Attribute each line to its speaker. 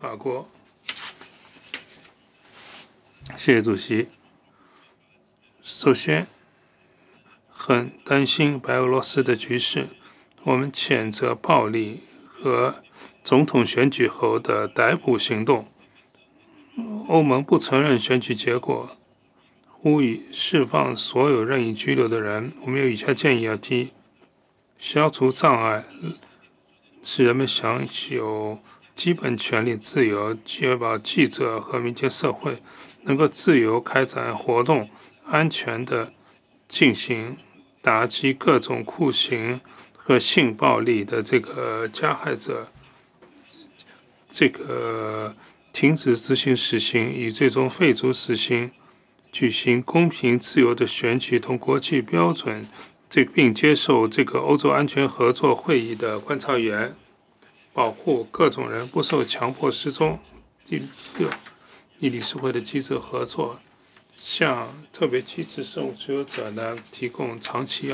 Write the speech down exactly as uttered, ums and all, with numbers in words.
Speaker 1: 法国。谢谢主席。首先，很担心白俄罗斯的局势，我们谴责暴力和总统选举后的逮捕行动。欧盟不承认选举结果，呼吁释放所有任意拘留的人。我们有以下建议要提：消除障碍，使人们享有基本权利自由，确保记者和民间社会能够自由开展活动，安全地进行，打击各种酷刑和性暴力的这个加害者，这个停止执行死刑，以最终废除死刑，举行公平自由的选举，同国际标准，这并接受这个欧洲安全合作会议的观察员，保护各种人不受强迫失踪。第六，与理事会的机制合作，向特别机制受持有者呢提供长期